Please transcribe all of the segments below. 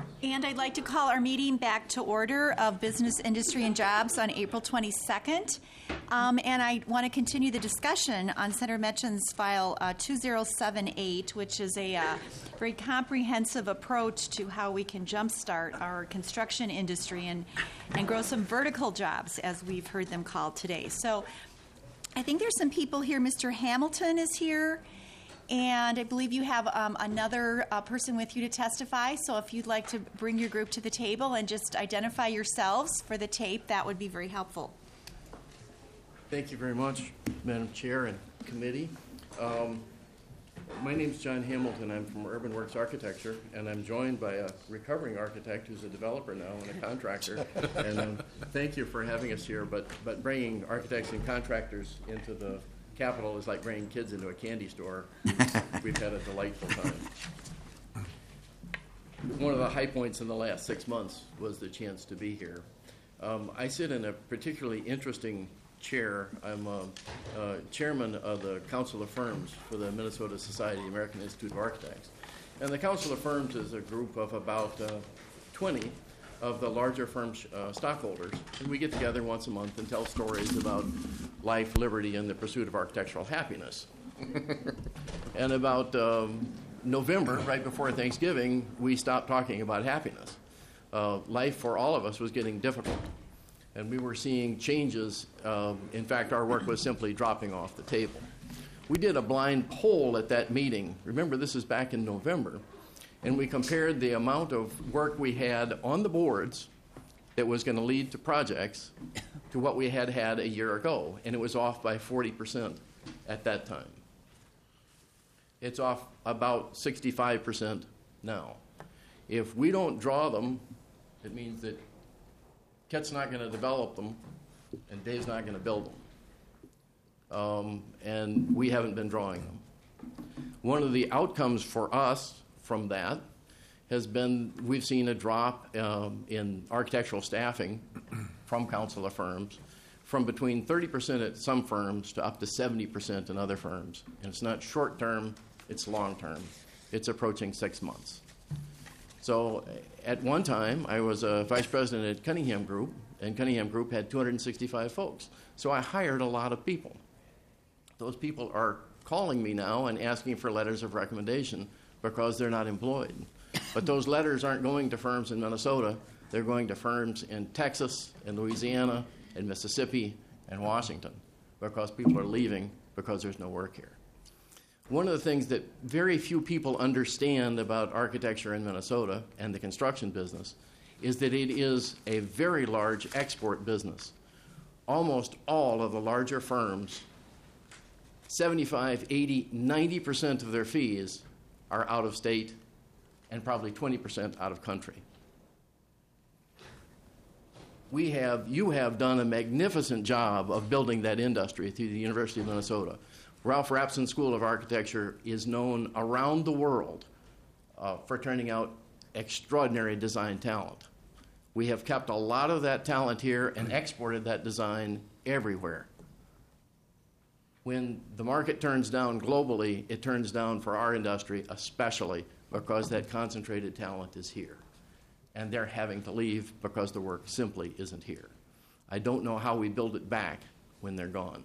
And I'd like to call our meeting back to order of Business, Industry, and Jobs on April 22nd. And I want to continue the discussion on Senator Metchen's file 2078, which is a very comprehensive approach to how we can jumpstart our construction industry and grow some vertical jobs, as we've heard them called today. So I think there's some people here. Mr. Hamilton is here. And I believe you have another person with you to testify. So if you'd like to bring your group to the table and just identify yourselves for the tape, that would be very helpful. Thank you very much, Madam Chair and committee. My name is John Hamilton. I'm from Urban Works Architecture, and I'm joined by a recovering architect who's a developer now and a contractor. And thank you for having us here. But bringing architects and contractors into the Capitol is like bringing kids into a candy store. We've had a delightful time. One of the high points in the last 6 months was the chance to be here. I sit in a particularly interesting chair. I'm chairman of the Council of Firms for the Minnesota Society of the American Institute of Architects. And the Council of Firms is a group of about 20 of the larger firm stockholders. And we get together once a month and tell stories about life, liberty, and the pursuit of architectural happiness. And about November, right before Thanksgiving, we stopped talking about happiness. Life for all of us was getting difficult. And we were seeing changes. In fact, our work was simply dropping off the table. We did a blind poll at that meeting. Remember, this is back in November. And we compared the amount of work we had on the boards that was going to lead to projects to what we had had a year ago. And it was off by 40% at that time. It's off about 65% now. If we don't draw them, it means that Ket's not going to develop them, and Dave's not going to build them. And we haven't been drawing them. One of the outcomes for us from that has been we've seen a drop in architectural staffing from Council of Firms from between 30% at some firms to up to 70% in other firms. And it's not short term, it's long term. It's approaching 6 months. So at one time, I was a vice president at Cunningham Group, and Cunningham Group had 265 folks. So I hired a lot of people. Those people are calling me now and asking for letters of recommendation because they're not employed. But those letters aren't going to firms in Minnesota. They're going to firms in Texas and Louisiana and Mississippi and Washington because people are leaving because there's no work here. One of the things that very few people understand about architecture in Minnesota and the construction business is that it is a very large export business. Almost all of the larger firms, 75, 80, 90% of their fees are out of state and probably 20% out of country. You have done a magnificent job of building that industry through the University of Minnesota. Ralph Rapson School of Architecture is known around the world for turning out extraordinary design talent. We have kept a lot of that talent here and exported that design everywhere. When the market turns down globally, it turns down for our industry especially because that concentrated talent is here. And they're having to leave because the work simply isn't here. I don't know how we build it back when they're gone.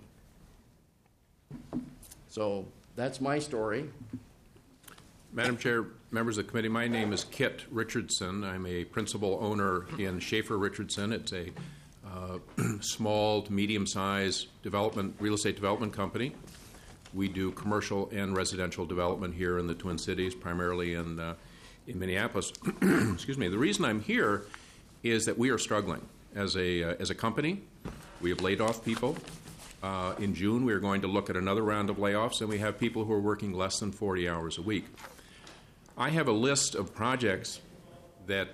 So that's my story. Madam Chair, members of the committee, my name is Kit Richardson. I'm a principal owner in Schaefer Richardson. It's a small to medium-sized real estate development company. We do commercial and residential development here in the Twin Cities, primarily in Minneapolis. Excuse me. The reason I'm here is that we are struggling as a company. We have laid off people. In June, we are going to look at another round of layoffs, and we have people who are working less than 40 hours a week. I have a list of projects that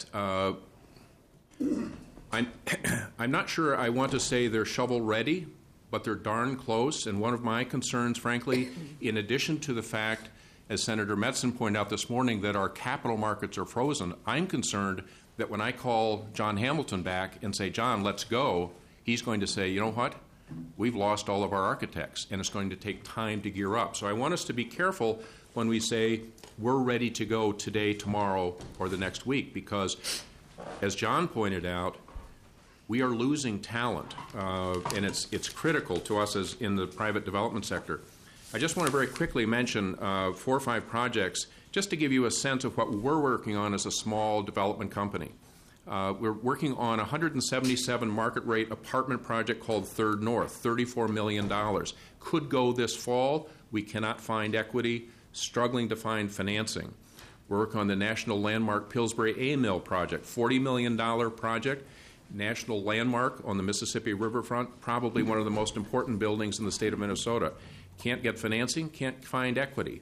I'm not sure I want to say they're shovel-ready, but they're darn close. And one of my concerns, frankly, in addition to the fact, as Senator Metzen pointed out this morning, that our capital markets are frozen, I'm concerned that when I call John Hamilton back and say, John, let's go, he's going to say, you know what? We've lost all of our architects, and it's going to take time to gear up. So I want us to be careful when we say we're ready to go today, tomorrow, or the next week, because, as John pointed out, we are losing talent, and it's critical to us as in the private development sector. I just want to very quickly mention 4 or 5 projects just to give you a sense of what we're working on as a small development company. We're working on a 177 market rate apartment project called Third North, $34 million. Could go this fall. We cannot find equity, struggling to find financing. We're working on the National Landmark Pillsbury A-Mill project, $40 million project. National landmark on the Mississippi Riverfront, probably one of the most important buildings in the state of Minnesota. Can't get financing, can't find equity.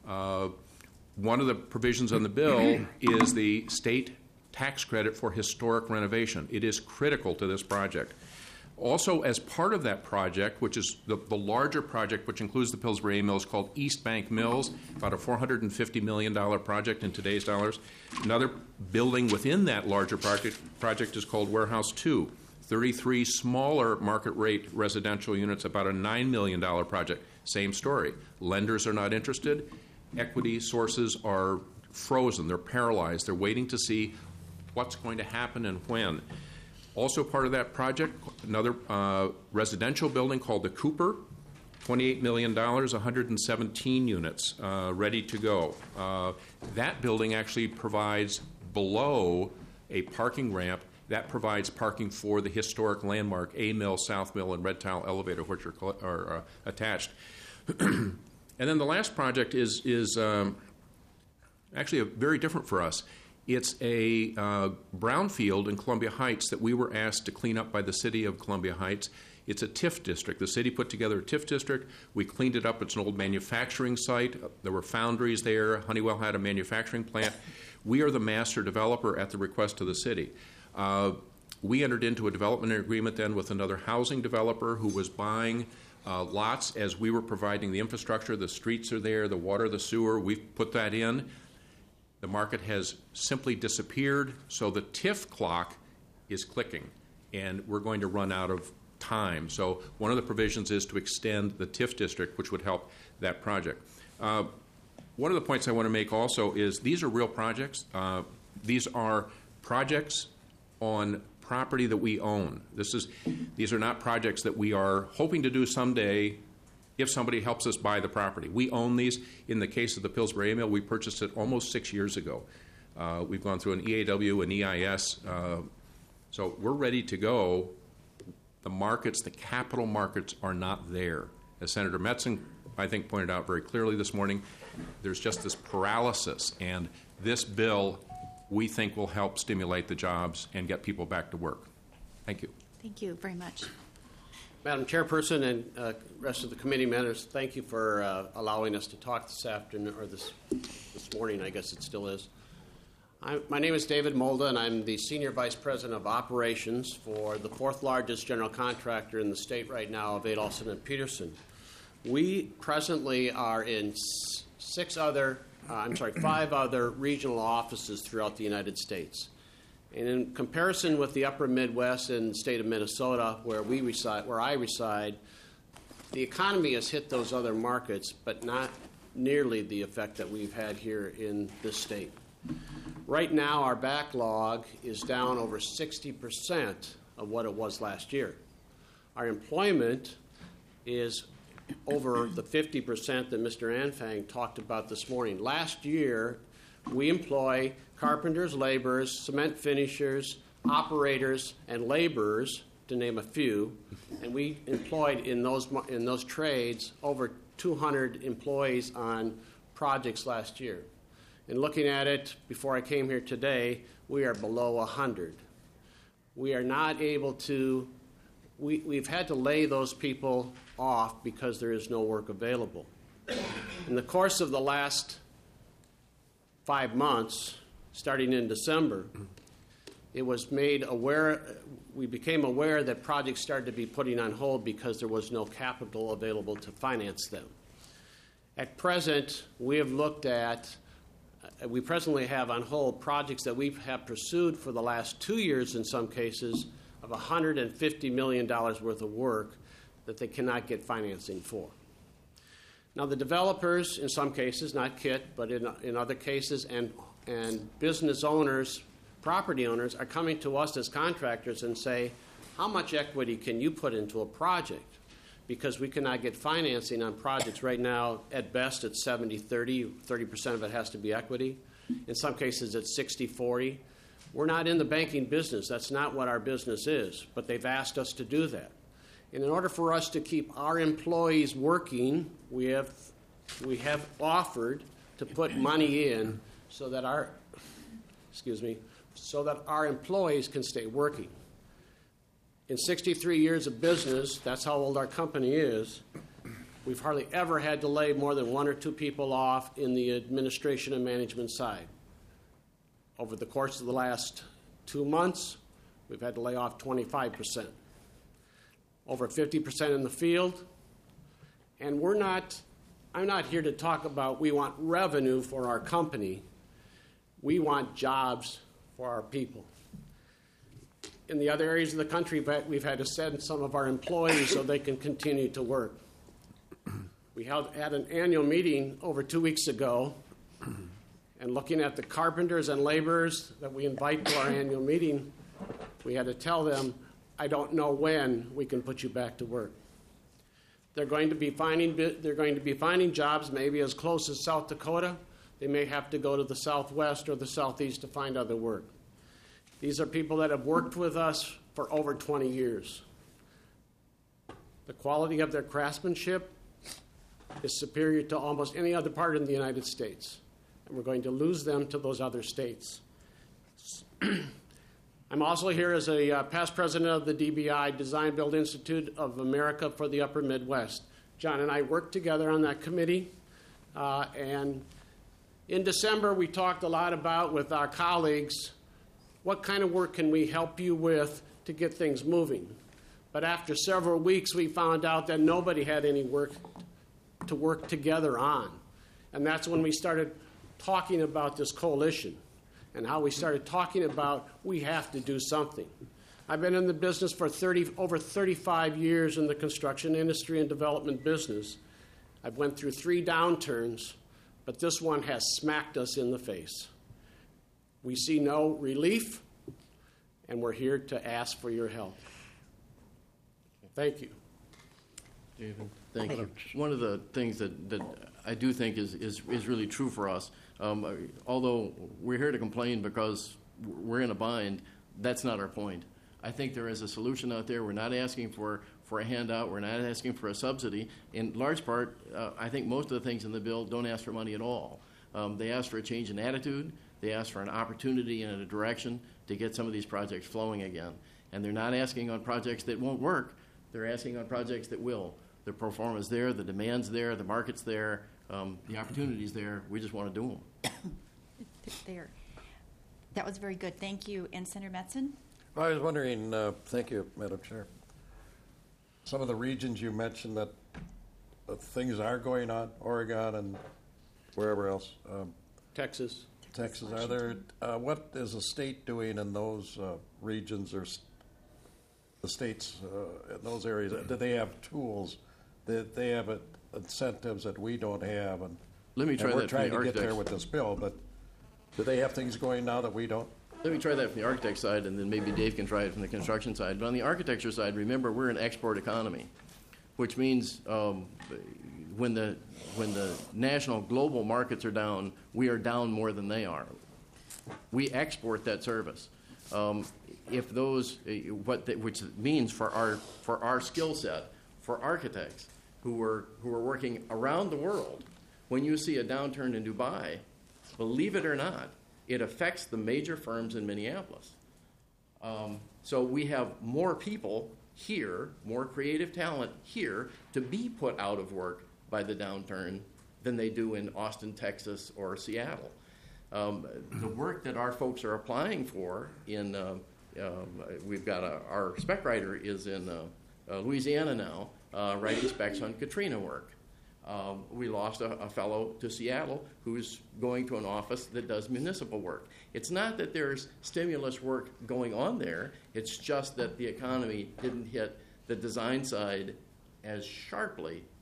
One of the provisions on the bill is the state tax credit for historic renovation. It is critical to this project. Also, as part of that project, which is the larger project, which includes the Pillsbury A-Mills, called East Bank Mills, about a $450 million project in today's dollars. Another building within that larger project is called Warehouse 2, 33 smaller market rate residential units, about a $9 million project. Same story. Lenders are not interested. Equity sources are frozen. They're paralyzed. They're waiting to see what's going to happen and when. Also part of that project, another residential building called the Cooper, $28 million, 117 units ready to go. That building actually provides, below a parking ramp, that provides parking for the historic landmark A-Mill, South Mill, and Red Tile Elevator, which are attached. And then the last project is actually very different for us. It's a brownfield in Columbia Heights that we were asked to clean up by the city of Columbia Heights. It's a TIF district. The city put together a TIF district. We cleaned it up. It's an old manufacturing site. There were foundries there. Honeywell had a manufacturing plant. We are the master developer at the request of the city. We entered into a development agreement then with another housing developer who was buying lots as we were providing the infrastructure. The streets are there, the water, the sewer. We've put that in. The market has simply disappeared, so the TIF clock is clicking, and we're going to run out of time. So one of the provisions is to extend the TIF district, which would help that project. One of the points I want to make also is these are real projects. These are projects on property that we own. These are not projects that we are hoping to do someday if somebody helps us buy the property. We own these. In the case of the Pillsbury A-Mill, we purchased it almost 6 years ago. We've gone through an EAW, an EIS. So we're ready to go. The markets, the capital markets, are not there. As Senator Metzen, I think, pointed out very clearly this morning, there's just this paralysis. And this bill, we think, will help stimulate the jobs and get people back to work. Thank you. Thank you very much. Madam Chairperson and rest of the committee members, thank you for allowing us to talk this afternoon, or this morning, I guess it still is. My name is David Molda, and I'm the Senior Vice President of Operations for the 4th largest general contractor in the state right now of Adolphson and Peterson. We presently are in 5 other regional offices throughout the United States. And in comparison with the upper Midwest and the state of Minnesota, where I reside, the economy has hit those other markets, but not nearly the effect that we've had here in this state. Right now, our backlog is down over 60% of what it was last year. Our employment is over the 50% that Mr. Anfang talked about this morning. Last year, we employ carpenters, laborers, cement finishers, operators, and laborers, to name a few, and we employed in those trades over 200 employees on projects last year. And looking at it before I came here today, we are below 100. We are not able to, we've had to lay those people off because there is no work available. In the course of the last 5 months, starting in December, it was made aware, we became aware that projects started to be putting on hold because there was no capital available to finance them. At present, we presently have on hold projects that we have pursued for the last 2 years in some cases of $150 million worth of work that they cannot get financing for. Now, the developers, in some cases, not KIT, but in other cases, and business owners, property owners, are coming to us as contractors and say, how much equity can you put into a project? Because we cannot get financing on projects right now. At best, it's 70-30. 30% of it has to be equity. In some cases, it's 60-40. We're not in the banking business. That's not what our business is. But they've asked us to do that. And in order for us to keep our employees working, we have offered to put money in so that our employees can stay working. In 63 years of business, that's how old our company is, we've hardly ever had to lay more than 1 or 2 people off in the administration and management side. Over the course of the last 2 months, we've had to lay off 25%. Over 50% in the field. And I'm not here to talk about we want revenue for our company. We want jobs for our people. In the other areas of the country, we've had to send some of our employees so they can continue to work. We had an annual meeting over 2 weeks ago, and looking at the carpenters and laborers that we invite to our annual meeting, we had to tell them, I don't know when we can put you back to work. They're going to be finding jobs maybe as close as South Dakota. They may have to go to the Southwest or the Southeast to find other work. These are people that have worked with us for over 20 years. The quality of their craftsmanship is superior to almost any other part in the United States, and we're going to lose them to those other states. I'm also here as a past president of the DBI, Design Build Institute of America for the Upper Midwest. John and I worked together on that committee, and in December we talked a lot about with our colleagues what kind of work can we help you with to get things moving. But after several weeks, we found out that nobody had any work to work together on. And that's when we started talking about this coalition and how we started talking about we have to do something. I've been in the business for over 35 years in the construction industry and development business. I've went through 3 downturns, but this one has smacked us in the face. We see no relief, and we're here to ask for your help. Thank you. David, thank you. One of the things that I do think is really true for us, although we're here to complain because we're in a bind, that's not our point. I think there is a solution out there. We're not asking for a handout. We're not asking for a subsidy. In large part, I think most of the things in the bill don't ask for money at all. They ask for a change in attitude. They ask for an opportunity and a direction to get some of these projects flowing again. And they're not asking on projects that won't work. They're asking on projects that will. The performance there, the demand's there, the market's there, the opportunity's there. We just want to do them. There. That was very good. Thank you. And Senator Metzen? I was wondering, thank you, Madam Chair. Some of the regions you mentioned that things are going on, Oregon and wherever else. Texas. Are there, what is the state doing in those regions or the states in those areas? Do they have tools? That they have incentives that we don't have? And let me try that. We're trying to get there with this bill, but do they have things going now that we don't? Let me try that from the architect side, and then maybe Dave can try it from the construction side. But on the architecture side, remember, we're an export economy, which means when the national global markets are down, we are down more than they are. We export that service. If those, which means for our skill set, for architects who are working around the world, when you see a downturn in Dubai, believe it or not, it affects the major firms in Minneapolis. So we have more people here, more creative talent here to be put out of work by the downturn than they do in Austin, Texas, or Seattle. The work that our folks are applying for in, we've got our spec writer is in Louisiana now, writing specs on Katrina work. We lost a fellow to Seattle who's going to an office that does municipal work. It's not that there's stimulus work going on there. It's just that the economy didn't hit the design side as sharply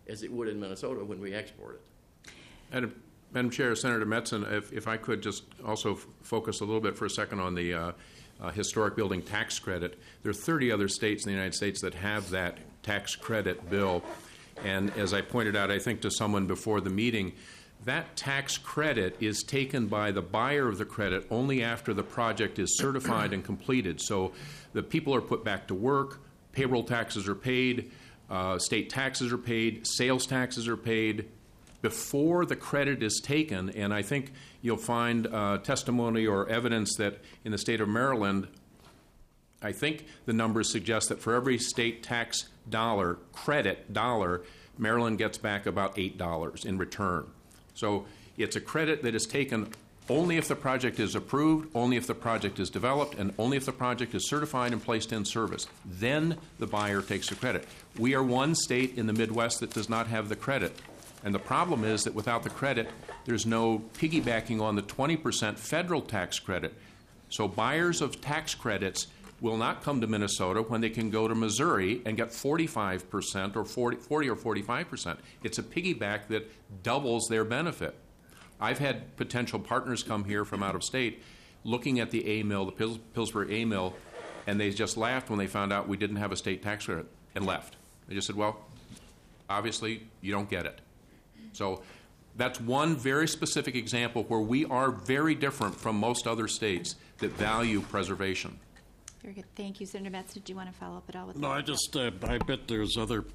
as it would in Minnesota when we export it. Madam Chair, Senator Metzen, if I could just also focus a little bit for a second on the historic building tax credit. There are 30 other states in the United States that have that tax credit bill. And as I pointed out, I think to someone before the meeting, that tax credit is taken by the buyer of the credit only after the project is certified and completed. So the people are put back to work, payroll taxes are paid, state taxes are paid, sales taxes are paid before the credit is taken. And I think you'll find testimony or evidence that in the state of Maryland, I think the numbers suggest that for every state tax dollar, credit dollar, Maryland gets back about $8 in return. So it's a credit that is taken only if the project is approved, only if the project is developed, and only if the project is certified and placed in service. Then the buyer takes the credit. We are one state in the Midwest that does not have the credit. And the problem is that without the credit, there's no piggybacking on the 20% federal tax credit. So buyers of tax credits will not come to Minnesota when they can go to Missouri and get 45% or 40 or 45%. It's a piggyback that doubles their benefit. I've had potential partners come here from out of state looking at the A mill, the Pillsbury A mill, and they just laughed when they found out we didn't have a state tax credit and left. They just said, well, obviously you don't get it. So that's one very specific example where we are very different from most other states that value preservation. Very good. Thank you. Senator Metz, did you want to follow up at all with No, that? I bet there's other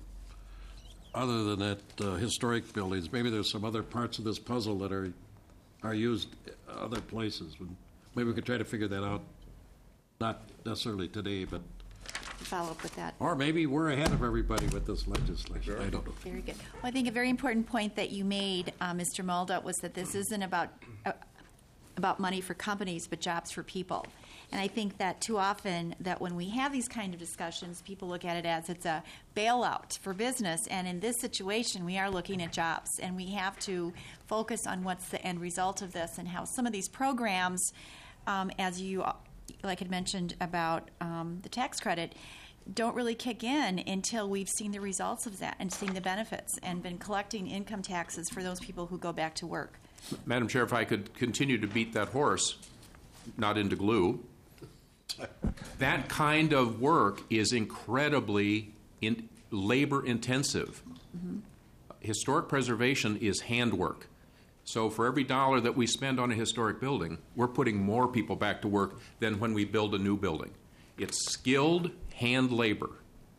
than that historic buildings. Maybe there's some other parts of this puzzle that are used other places. Maybe we could try to figure that out, not necessarily today, but Follow up with that. or maybe we're ahead of everybody with this legislation. I don't know. Very good. Well, I think a very important point that you made, Mr. Mulda, was that this isn't about money for companies, but jobs for people. And I think that too often that when we have these kind of discussions, people look at it as it's a bailout for business. And in this situation, we are looking at jobs. And we have to focus on what's the end result of this and how some of these programs, as you like had mentioned about the tax credit, don't really kick in until we've seen the results of that and seen the benefits and been collecting income taxes for those people who go back to work. Madam Chair, if I could continue to beat that horse, not into glue, that kind of work is incredibly labor intensive. Mm-hmm. Historic preservation is handwork. So for every dollar that we spend on a historic building, we're putting more people back to work than when we build a new building. It's skilled hand labor.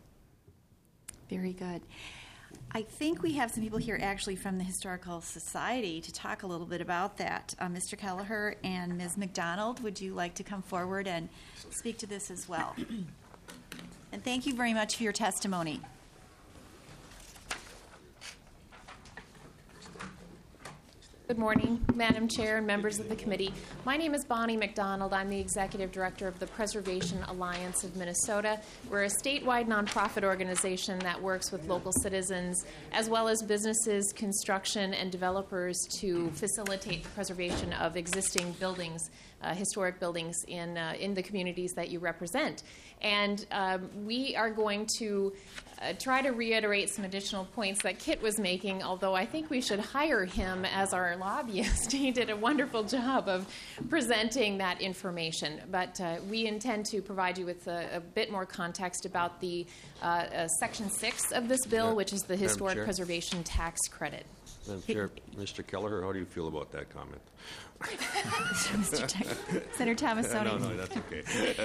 Very good. I think we have some people here actually from the Historical Society to talk a little bit about that. Mr. Kelleher and Ms. McDonald, would you like to come forward and speak to this as well? And thank you very much for your testimony. Good morning, Madam Chair and members of the committee. My name is Bonnie McDonald. I'm the Executive Director of the Preservation Alliance of Minnesota. We're a statewide nonprofit organization that works with local citizens as well as businesses, construction, and developers to facilitate the preservation of existing buildings, historic buildings in the communities that you represent. And we are going to try to reiterate some additional points that Kit was making, although I think we should hire him as our lobbyist. He did a wonderful job of presenting that information. But we intend to provide you with a bit more context about the Section 6 of this bill, which is the Historic Preservation Tax Credit. Madam Chair, Mr. Kelleher, how do you feel about that comment? Senator Thomasoni. No, that's okay.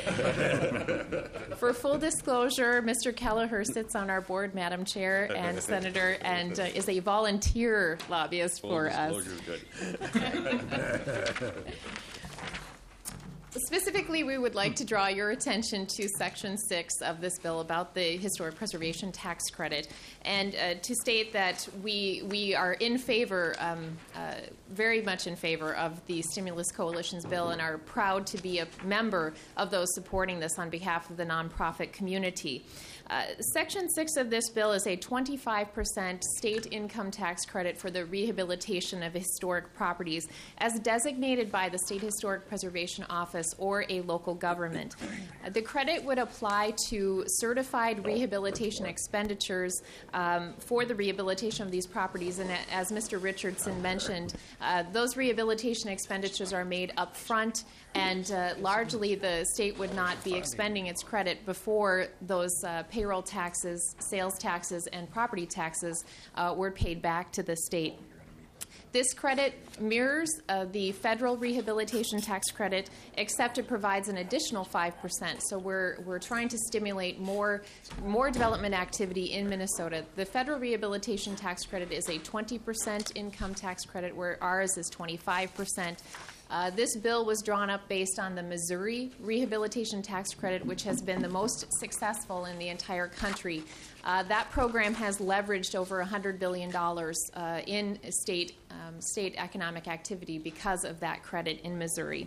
For full disclosure, Mr. Kelleher sits on our board, Madam Chair, and Senator, and is a volunteer lobbyist for us. Full disclosure is good. Specifically, we would like to draw your attention to Section 6 of this bill about the Historic Preservation Tax Credit, and to state that we are in favor, very much in favor of the Stimulus Coalition's bill and are proud to be a member of those supporting this on behalf of the nonprofit community. Section 6 of this bill is a 25% state income tax credit for the rehabilitation of historic properties as designated by the State Historic Preservation Office office or a local government. The credit would apply to certified rehabilitation expenditures for the rehabilitation of these properties. And as Mr. Richardson mentioned, those rehabilitation expenditures are made up front, and largely the state would not be expending its credit before those payroll taxes, sales taxes, and property taxes were paid back to the state. This credit mirrors the federal rehabilitation tax credit, except it provides an additional 5%. So we're trying to stimulate more development activity in Minnesota. The federal rehabilitation tax credit is a 20% income tax credit, where ours is 25%. This bill was drawn up based on the Missouri Rehabilitation Tax Credit, which has been the most successful in the entire country. That program has leveraged over $100 billion in state economic activity because of that credit in Missouri.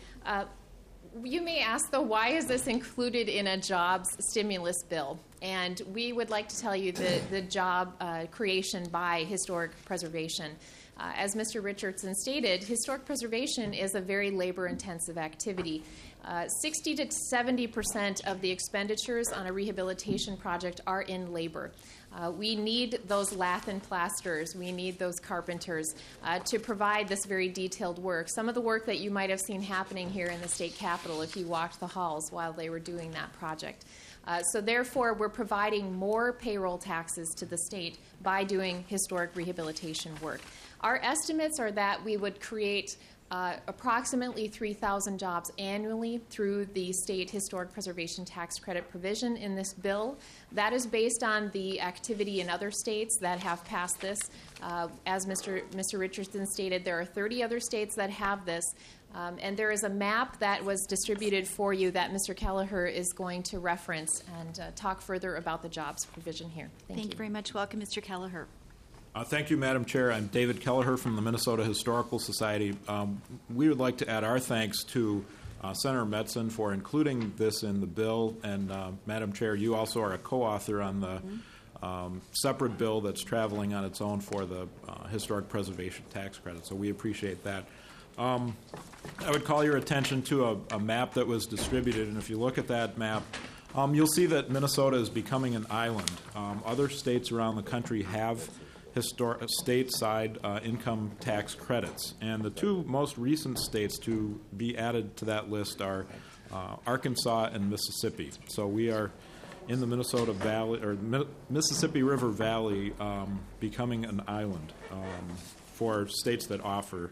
You may ask, though, why is this included in a jobs stimulus bill? And we would like to tell you the job creation by historic preservation. As Mr. Richardson stated, historic preservation is a very labor-intensive activity. 60 to 70% of the expenditures on a rehabilitation project are in labor. We need those lath and plasters. We need those carpenters to provide this very detailed work. Some of the work that you might have seen happening here in the state capitol if you walked the halls while they were doing that project. So therefore, we're providing more payroll taxes to the state by doing historic rehabilitation work. Our estimates are that we would create approximately 3,000 jobs annually through the state historic preservation tax credit provision in this bill. That is based on the activity in other states that have passed this. As Mr. Richardson stated, there are 30 other states that have this. And there is a map that was distributed for you that Mr. Kelleher is going to reference and talk further about the jobs provision here. Thank you very much. Welcome, Mr. Kelleher. Thank you, Madam Chair. I'm David Kelleher from the Minnesota Historical Society. We would like to add our thanks to Senator Metzen for including this in the bill. And Madam Chair, you also are a co-author on the separate bill that's traveling on its own for the historic preservation tax credit. So we appreciate that. I would call your attention to a map that was distributed. And if you look at that map, you'll see that Minnesota is becoming an island. Other states around the country have stateside income tax credits. And the two most recent states to be added to that list are Arkansas and Mississippi. So we are in the Minnesota Valley, or Mississippi River Valley, becoming an island for states that offer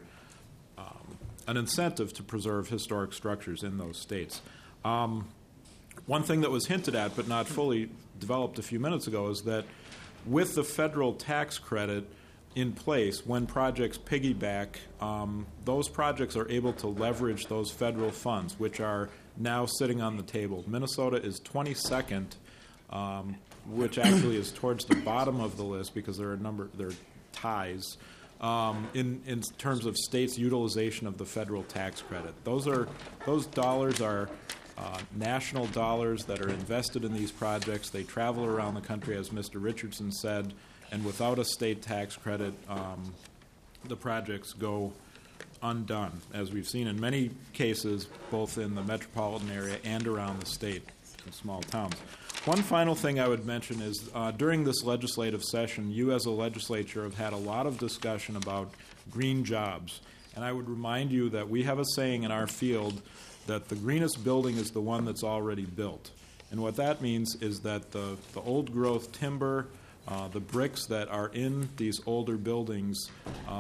an incentive to preserve historic structures in those states. One thing that was hinted at but not fully developed a few minutes ago is that with the federal tax credit in place, when projects piggyback, those projects are able to leverage those federal funds, which are now sitting on the table. Minnesota is 22nd, which actually is towards the bottom of the list because there are ties in terms of states' utilization of the federal tax credit. Those dollars are national dollars that are invested in these projects. They travel around the country, as Mr. Richardson said, and without a state tax credit, the projects go undone, as we've seen in many cases, both in the metropolitan area and around the state in small towns. One final thing I would mention is during this legislative session, you as a legislature have had a lot of discussion about green jobs. And I would remind you that we have a saying in our field that the greenest building is the one that's already built. And what that means is that the old growth timber, the bricks that are in these older buildings,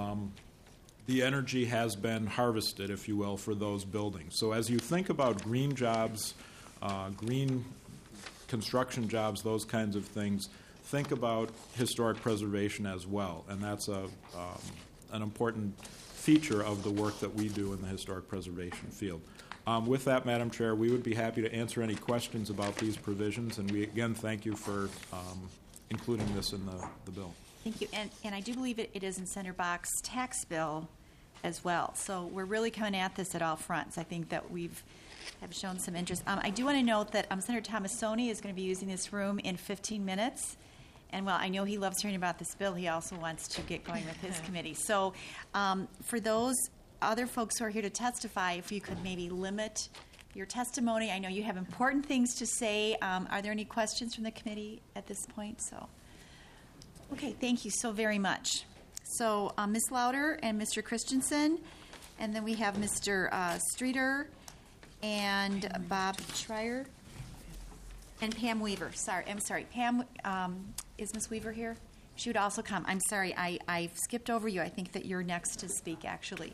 the energy has been harvested, if you will, for those buildings. So as you think about green jobs, green construction jobs, those kinds of things, think about historic preservation as well. And that's an important feature of the work that we do in the historic preservation field. With that, Madam Chair, we would be happy to answer any questions about these provisions, and we again thank you for including this in the bill. Thank you. And I do believe it is in Senator Bach's tax bill as well. So we're really coming at this at all fronts. I think that have shown some interest. I do want to note that Senator Tomassoni is going to be using this room in 15 minutes. And while I know he loves hearing about this bill, he also wants to get going with his committee. So for those other folks who are here to testify, if you could maybe limit your testimony. I know you have important things to say. Are there any questions from the committee at this point? Okay, thank you so very much. So Ms. Lauder and Mr. Christensen, and then we have Mr. Streeter and Bob Schreier and Pam Weaver. I'm sorry. Pam, is Ms. Weaver here? She would also come. I'm sorry, I skipped over you. I think that you're next to speak, actually.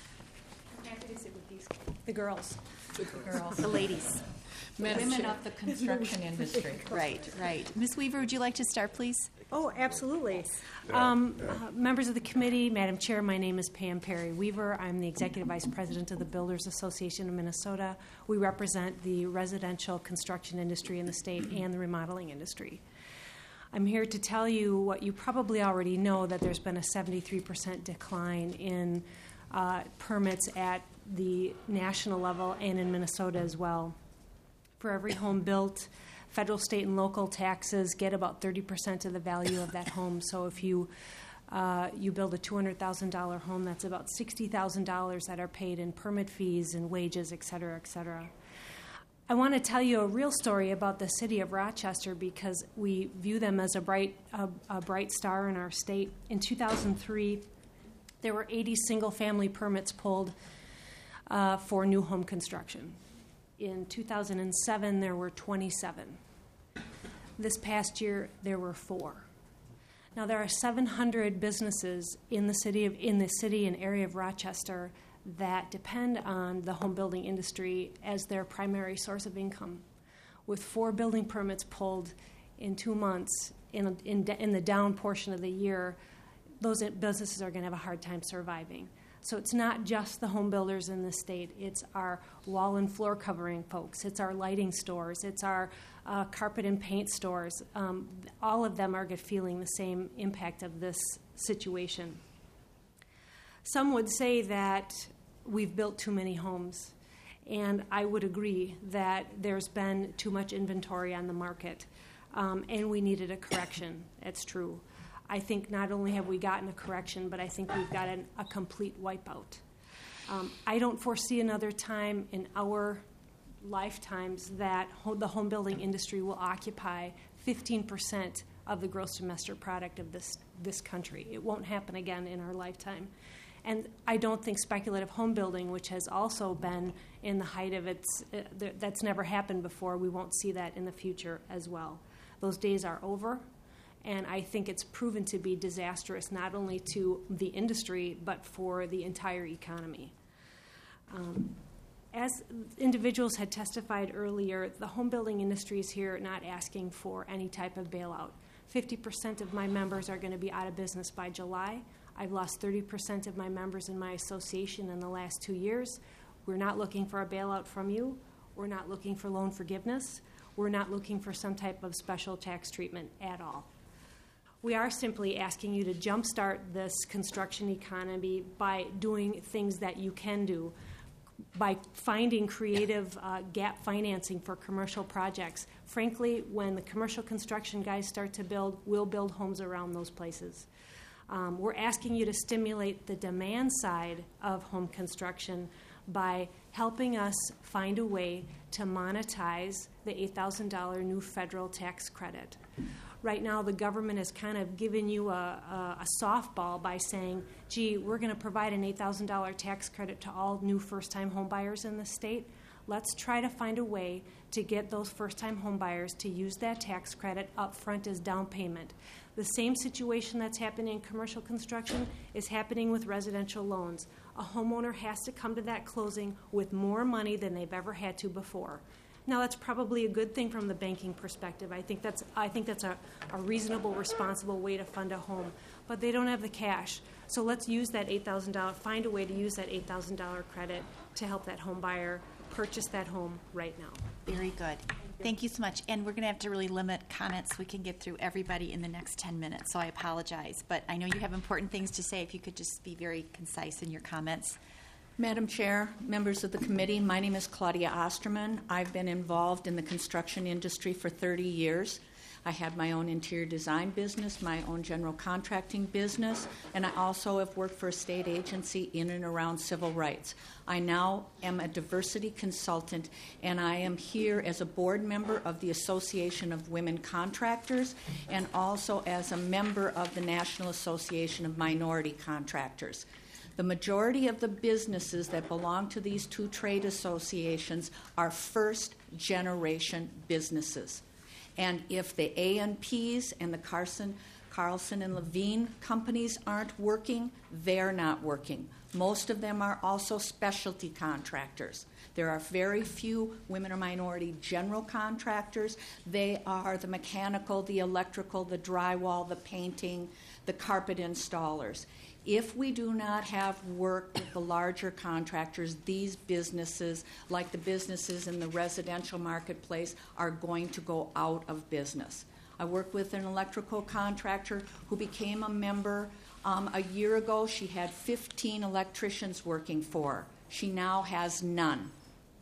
I'm happy to sit with the girls. The ladies. Women of the construction industry. Right. Ms. Weaver, would you like to start, please? Oh, absolutely. Members of the committee, Madam Chair, my name is Pam Perry Weaver. I'm the Executive Vice President of the Builders Association of Minnesota. We represent the residential construction industry in the state and the remodeling industry. I'm here to tell you what you probably already know, that there's been a 73% decline in permits at the national level and in Minnesota as well. For every home built, federal, state, and local taxes get about 30% of the value of that home. So if you build a $200,000 home, that's about $60,000 that are paid in permit fees and wages, et cetera, et cetera. I want to tell you a real story about the city of Rochester because we view them as a bright star in our state. In 2003, there were 80 single-family permits pulled for new home construction. In 2007, there were 27. This past year, there were 4. Now, there are 700 businesses in the city and area of Rochester that depend on the home building industry as their primary source of income. With 4 building permits pulled in 2 months in the down portion of the year, those businesses are going to have a hard time surviving. So it's not just the home builders in the state. It's our wall and floor covering folks. It's our lighting stores. It's our carpet and paint stores. All of them are feeling the same impact of this situation. Some would say that we've built too many homes, and I would agree that there's been too much inventory on the market, and we needed a correction. That's true. I think not only have we gotten a correction, but I think we've gotten a complete wipeout. I don't foresee another time in our lifetimes that the home building industry will occupy 15% of the gross domestic product of this country. It won't happen again in our lifetime. And I don't think speculative home building, which has also been in the height of its, that's never happened before, we won't see that in the future as well. Those days are over. And I think it's proven to be disastrous not only to the industry, but for the entire economy. As individuals had testified earlier, the home building industry is here not asking for any type of bailout. 50% of my members are going to be out of business by July. I've lost 30% of my members in my association in the last 2 years. We're not looking for a bailout from you. We're not looking for loan forgiveness. We're not looking for some type of special tax treatment at all. We are simply asking you to jumpstart this construction economy by doing things that you can do, by finding creative gap financing for commercial projects. Frankly, when the commercial construction guys start to build, we'll build homes around those places. We're asking you to stimulate the demand side of home construction by helping us find a way to monetize the $8,000 new federal tax credit. Right now, the government has kind of given you a softball by saying, gee, we're going to provide an $8,000 tax credit to all new first-time home buyers in the state. Let's try to find a way to get those first-time home buyers to use that tax credit up front as down payment. The same situation that's happening in commercial construction is happening with residential loans. A homeowner has to come to that closing with more money than they've ever had to before. Now, that's probably a good thing from the banking perspective. I think that's a reasonable, responsible way to fund a home. But they don't have the cash. So let's use that $8,000, find a way to use that $8,000 credit to help that home buyer purchase that home right now. Very good. Thank you so much. And we're going to have to really limit comments so we can get through everybody in the next 10 minutes. So I apologize. But I know you have important things to say. If you could just be very concise in your comments. Madam Chair, members of the committee, my name is Claudia Osterman. I've been involved in the construction industry for 30 years. I had my own interior design business, my own general contracting business, and I also have worked for a state agency in and around civil rights. I now am a diversity consultant, and I am here as a board member of the Association of Women Contractors and also as a member of the National Association of Minority Contractors. The majority of the businesses that belong to these two trade associations are first-generation businesses. And if the A&Ps and the Carlson and Levine companies aren't working, they're not working. Most of them are also specialty contractors. There are very few women or minority general contractors. They are the mechanical, the electrical, the drywall, the painting, the carpet installers. If we do not have work with the larger contractors, these businesses, like the businesses in the residential marketplace, are going to go out of business. I work with an electrical contractor who became a member a year ago. She had 15 electricians working for her. She now has none.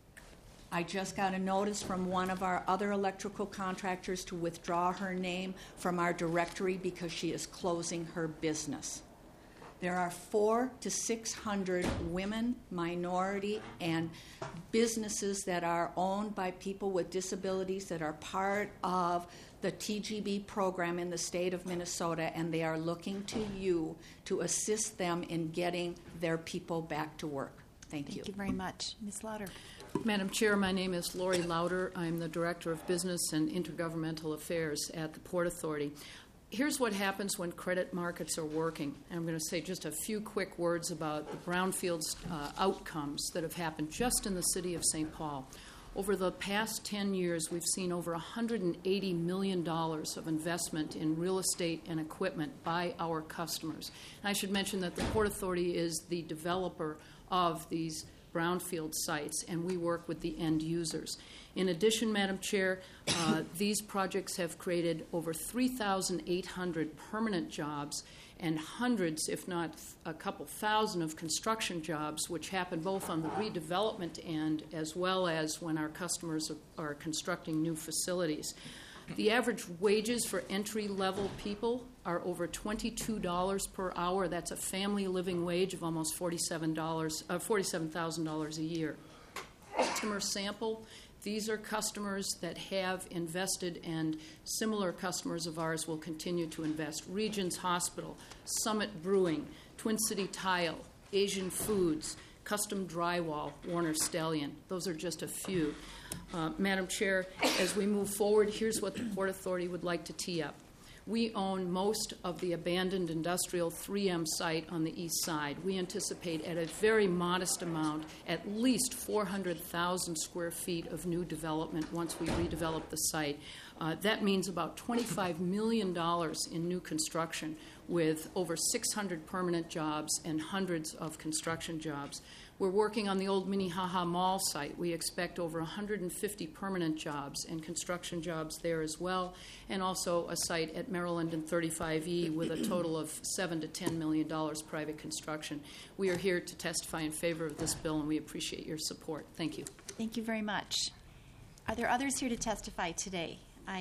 I just got a notice from one of our other electrical contractors to withdraw her name from our directory because she is closing her business. There are 400 to 600 women, minority, and businesses that are owned by people with disabilities that are part of the TGB program in the state of Minnesota, and they are looking to you to assist them in getting their people back to work. Thank you. Thank you very much. Ms. Lauder. Madam Chair, my name is Lori Lauder. I'm the Director of Business and Intergovernmental Affairs at the Port Authority. Here's what happens when credit markets are working. I'm going to say just a few quick words about the brownfields outcomes that have happened just in the city of St. Paul. Over the past 10 years, we've seen over $180 million of investment in real estate and equipment by our customers. And I should mention that the Port Authority is the developer of these brownfield sites, and we work with the end users. In addition, Madam Chair, these projects have created over 3,800 permanent jobs and hundreds, if not a couple thousand, of construction jobs, which happen both on the redevelopment end as well as when our customers are constructing new facilities. The average wages for entry-level people are over $22 per hour. That's a family living wage of almost $47,000 a year. Customer sample. These are customers that have invested, and similar customers of ours will continue to invest. Regions Hospital, Summit Brewing, Twin City Tile, Asian Foods, Custom Drywall, Warner Stellian. Those are just a few. Madam Chair, as we move forward, here's what the Port Authority would like to tee up. We own most of the abandoned industrial 3M site on the east side. We anticipate at a very modest amount at least 400,000 square feet of new development once we redevelop the site. That means about $25 million in new construction with over 600 permanent jobs and hundreds of construction jobs. We're working on the old Minnehaha Mall site. We expect over 150 permanent jobs and construction jobs there as well, and also a site at Maryland and 35E with a total of $7 to $10 million private construction. We are here to testify in favor of this bill, and we appreciate your support. Thank you. Thank you very much. Are there others here to testify today?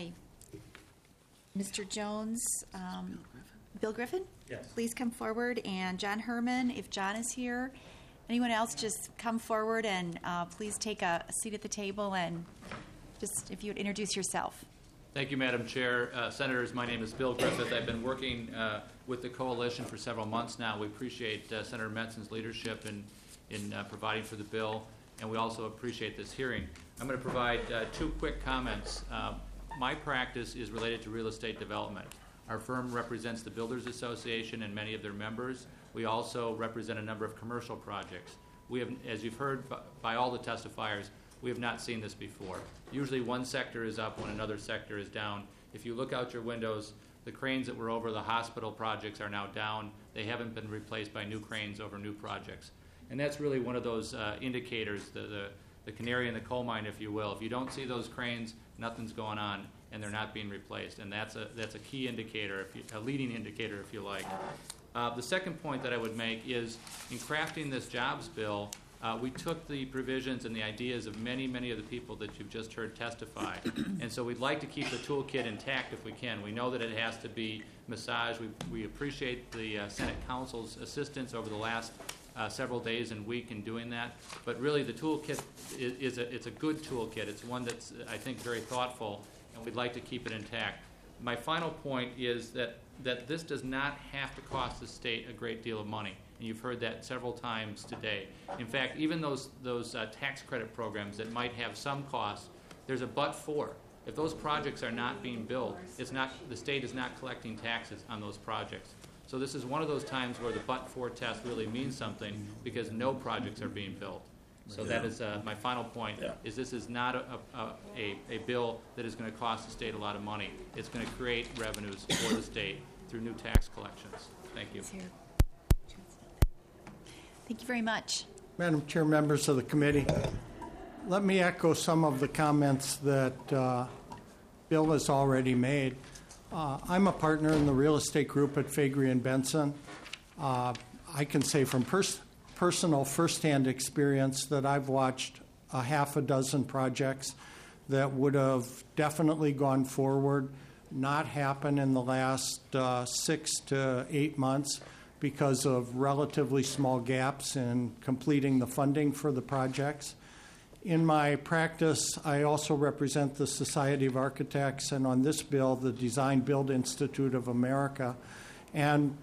Mr. Jones, Bill Griffin? Yes. Please come forward. And John Herman, if John is here. Anyone else, just come forward and please take a seat at the table, and just if you would introduce yourself. Thank you, Madam Chair. Senators, my name is Bill Griffith. I've been working with the coalition for several months now. We appreciate Senator Metzen's leadership in providing for the bill, and we also appreciate this hearing. I'm going to provide two quick comments. My practice is related to real estate development. Our firm represents the Builders Association and many of their members. We also represent a number of commercial projects. We have, as you've heard by all the testifiers, we have not seen this before. Usually one sector is up when another sector is down. If you look out your windows, the cranes that were over the hospital projects are now down. They haven't been replaced by new cranes over new projects. And that's really one of those indicators, the canary in the coal mine, if you will. If you don't see those cranes, nothing's going on, and they're not being replaced. And that's a key indicator, a leading indicator, if you like. The second point that I would make is in crafting this jobs bill, We took the provisions and the ideas of many, many of the people that you've just heard testify, and so we'd like to keep the toolkit intact if we can. We know that it has to be massaged. We appreciate the Senate Council's assistance over the last several days and week in doing that, but really the toolkit it's a good toolkit. It's one that's, I think, very thoughtful, and we'd like to keep it intact. My final point is that this does not have to cost the state a great deal of money. And you've heard that several times today. In fact, even those tax credit programs that might have some costs, there's a but for. If those projects are not being built, the state is not collecting taxes on those projects. So this is one of those times where the but for test really means something because no projects are being built. So that is my final point. Is this is not a bill that is going to cost the state a lot of money. It's going to create revenues for the state through new tax collections. Thank you. Thank you very much. Madam Chair, members of the committee, let me echo some of the comments that Bill has already made. I'm a partner in the real estate group at Faegre and Benson. I can say from personal firsthand experience that I've watched a half a dozen projects that would have definitely gone forward, not happen in the last 6 to 8 months because of relatively small gaps in completing the funding for the projects. In my practice, I also represent the Society of Architects, and on this bill, the Design Build Institute of America. And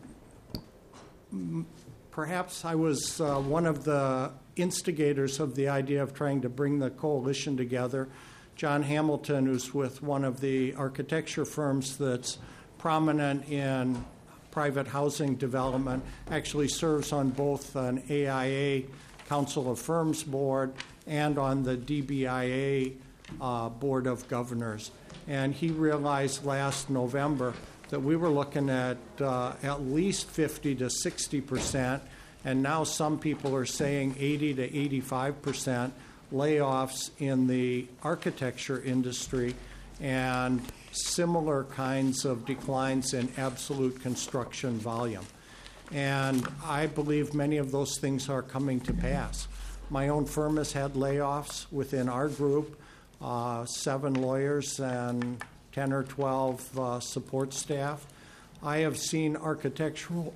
perhaps I was one of the instigators of the idea of trying to bring the coalition together. John Hamilton, who's with one of the architecture firms that's prominent in private housing development, actually serves on both an AIA Council of Firms board and on the DBIA Board of Governors. And he realized last November that we were looking at least 50 to 60%, and now some people are saying 80 to 85% layoffs in the architecture industry and similar kinds of declines in absolute construction volume. And I believe many of those things are coming to pass. My own firm has had layoffs within our group, 7 lawyers and 10 or 12 support staff. I have seen architectural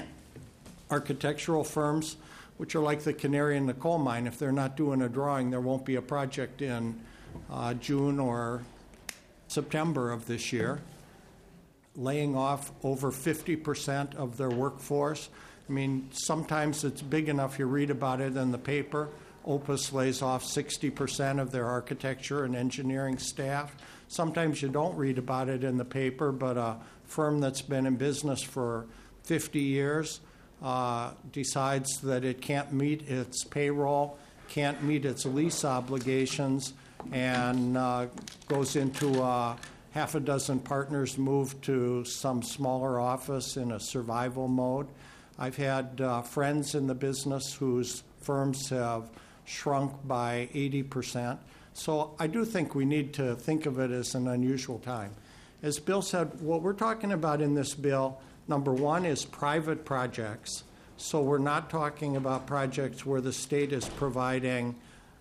firms, which are like the canary in the coal mine. If they're not doing a drawing, there won't be a project in June or September of this year, laying off over 50% of their workforce. I mean, sometimes it's big enough you read about it in the paper. Opus lays off 60% of their architecture and engineering staff. Sometimes you don't read about it in the paper, but a firm that's been in business for 50 years decides that it can't meet its payroll, can't meet its lease obligations, and goes into half a dozen partners move to some smaller office in a survival mode. I've had friends in the business whose firms have shrunk by 80%. So I do think we need to think of it as an unusual time. As Bill said, what we're talking about in this bill, number one, is private projects. So we're not talking about projects where the state is providing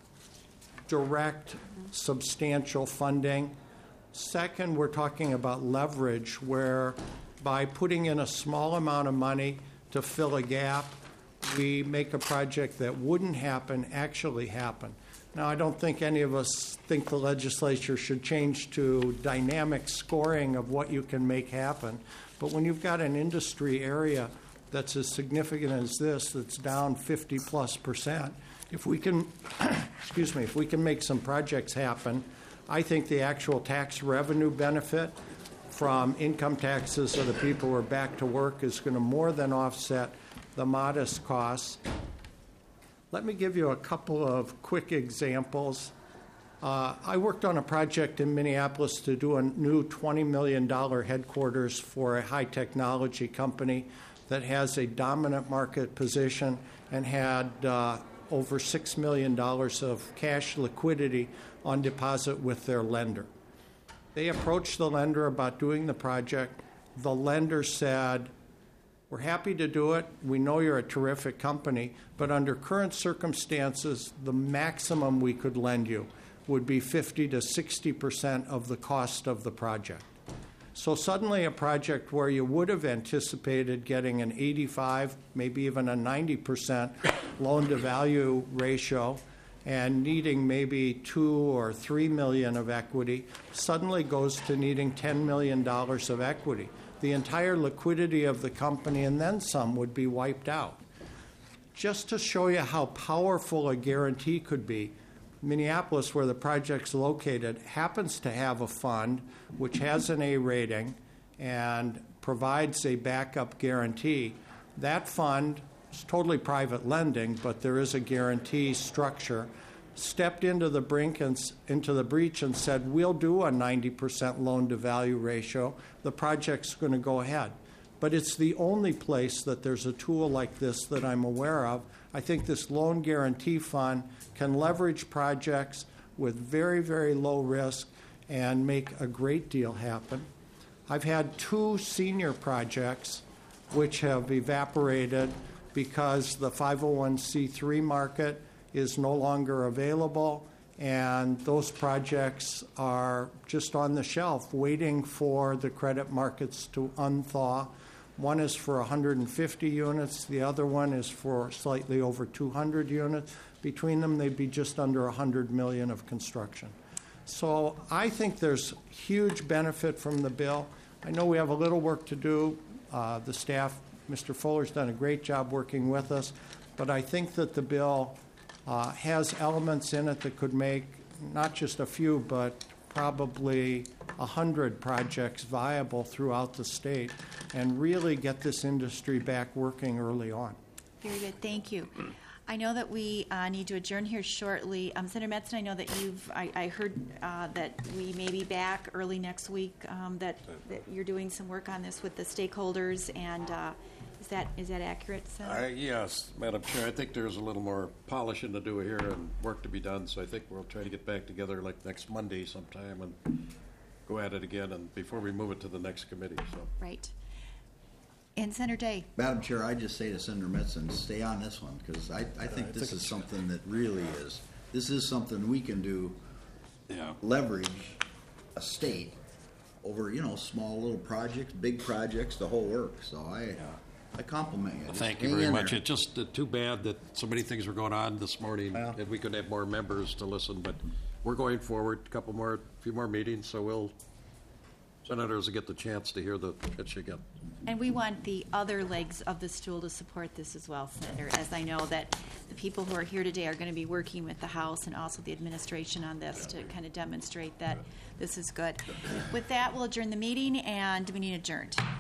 direct, substantial funding. Second, we're talking about leverage, where by putting in a small amount of money to fill a gap, we make a project that wouldn't happen actually happen. Now, I don't think any of us think the legislature should change to dynamic scoring of what you can make happen. But when you've got an industry area that's as significant as this, that's down 50+%, if we can, if we can make some projects happen, I think the actual tax revenue benefit from income taxes of the people who are back to work is going to more than offset the modest costs. Let me give you a couple of quick examples. I worked on a project in Minneapolis to do a new $20 million headquarters for a high technology company that has a dominant market position and had over $6 million of cash liquidity on deposit with their lender. They approached the lender about doing the project. The lender said, We're happy to do it. We know you're a terrific company, but under current circumstances, the maximum we could lend you would be 50 to 60% of the cost of the project. So suddenly a project where you would have anticipated getting an 85, maybe even a 90% loan-to-value ratio and needing maybe $2 or $3 million of equity suddenly goes to needing $10 million of equity. The entire liquidity of the company and then some would be wiped out. Just to show you how powerful a guarantee could be, Minneapolis, where the project's located, happens to have a fund which has an A rating and provides a backup guarantee. That fund is totally private lending, but there is a guarantee structure. Stepped into the breach and said, we'll do a 90% loan-to-value ratio. The project's going to go ahead. But it's the only place that there's a tool like this that I'm aware of. I think this loan guarantee fund can leverage projects with very, very low risk and make a great deal happen. I've had 2 senior projects which have evaporated because the 501c3 market is no longer available, and those projects are just on the shelf waiting for the credit markets to unthaw. One is for 150 units. The other one is for slightly over 200 units. Between them, they'd be just under $100 million of construction. So I think there's huge benefit from the bill. I know we have a little work to do. The staff, Mr. Fuller's done a great job working with us, but I think that the bill has elements in it that could make not just a few, but probably 100 projects viable throughout the state and really get this industry back working early on. Very good. Thank you. I know that we need to adjourn here shortly. Senator Metzen, I know that I heard that we may be back early next week, that you're doing some work on this with the stakeholders, and is that accurate, Senator? Yes, Madam Chair. I think there's a little more polishing to do here and work to be done, so I think we'll try to get back together like next Monday sometime and go at it again and before we move it to the next committee. So. Right. And Senator Day. Madam Chair, I just say to Senator Metzen, stay on this one, because I think this is something that really this is something we can do, leverage a state over, small little projects, big projects, the whole work. So I compliment you. Well, thank you very much. It's just too bad that so many things were going on this morning that we could have more members to listen, but we're going forward, a few more meetings, so senators will get the chance to hear the pitch again. And we want the other legs of the stool to support this as well, Senator, as I know that the people who are here today are going to be working with the House and also the administration on this to kind of demonstrate that this is good. With that, we'll adjourn the meeting, and we need adjourned.